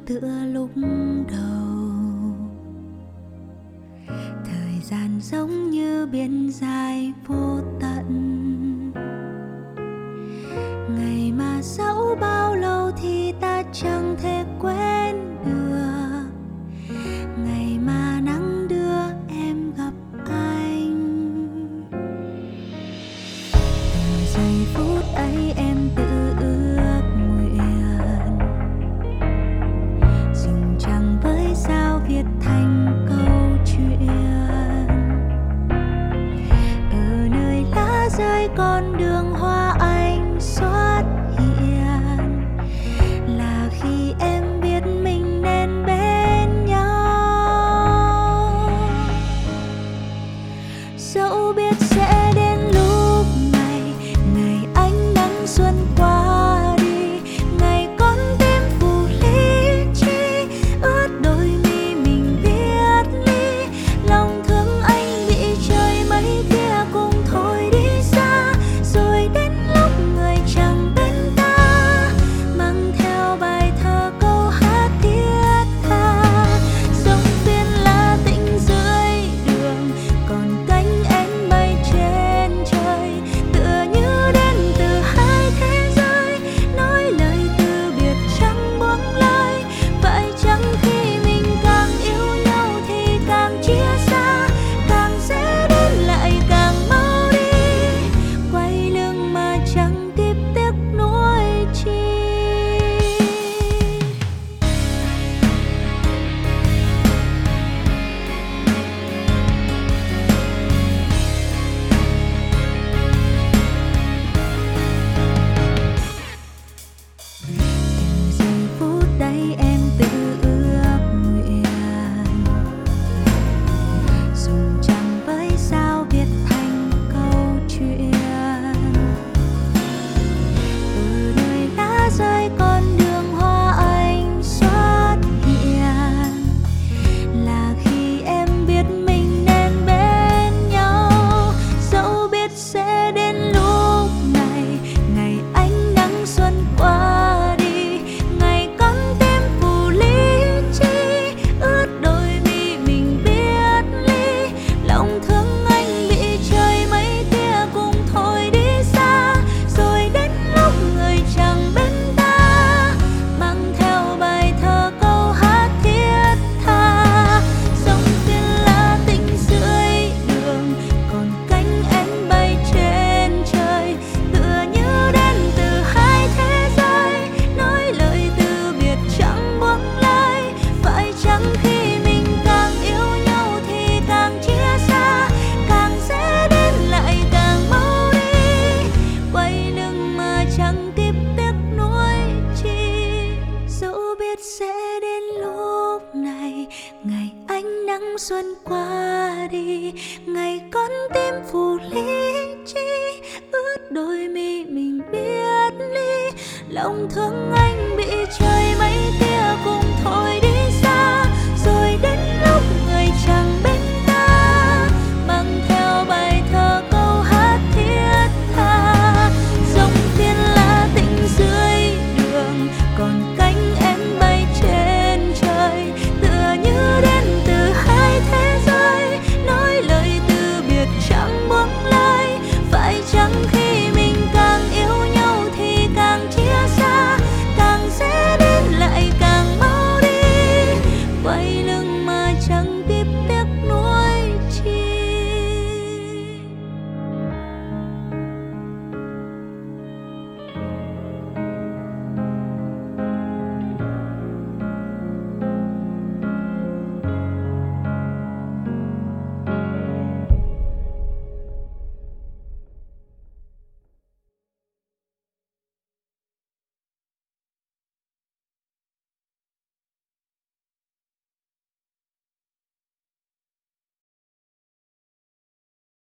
tựa lúc đầu. Thời gian giống như biển dài vô tận, ngày mà dẫu bao lâu thì ta chẳng thể quên được, ngày mà nắng đưa em gặp anh. Từ giây phút ấy em tự ước nguyện dừng chẳng với sao viết thành câu chuyện. Ở nơi lá rơi con đường hoa anh xuất hiện là khi em biết mình nên bên nhau. Dẫu biết sẽ đến lúc này, ngày ánh nắng xuân qua đi, ngày con tim phủ lý trí, ướt đôi mi mình biết ly. Lòng thương anh bị trời mây kia cùng thôi đi xa, rồi đến lúc người chẳng bên ta, mang theo bài thơ câu hát thiết tha. Sông Tiên là tĩnh dưới đường, còn cánh én bay trên trời, tựa như đến từ hai thế giới, nói lời từ biệt chẳng buông lời. Phải chăng khi mình càng yêu nhau thì càng chia xa, càng sẽ đến lại càng mau đi, quay lưng mà chẳng kịp tiếc nuối chi. Từ giây phút đấy em tự ước nguyện dùng chẳng với sao viết thành câu chuyện. Ở nơi lá rơi con đường hoa anh xuất hiện là khi em biết mình nên bên nhau. Dẫu biết sẽ đến lúc này, ngày ánh nắng xuân qua đi, ngày con tim phủ lý trí, ướt đôi mi mình biết ly. Lòng thương anh bị trời mây kia cùng thôi đi xa, rồi đến lúc người chẳng bên ta, mang theo bài thơ câu hát thiết tha. Sông Tiên là tĩnh dưới đường, còn cánh én bay trên trời, tựa như đến từ hai thế giới, nói lời từ biệt chẳng buông lời. Phải chăng khi mình càng yêu nhau thì càng chia xa, càng sẽ đến lại càng mau đi, quay lưng mà chẳng kịp tiếc nuối chi. Dẫu biết sẽ đến lúc này, ngày ánh nắng xuân qua đi, ngày con tim phủ lý trí, ướt đôi mi mình biết ly. Lòng thương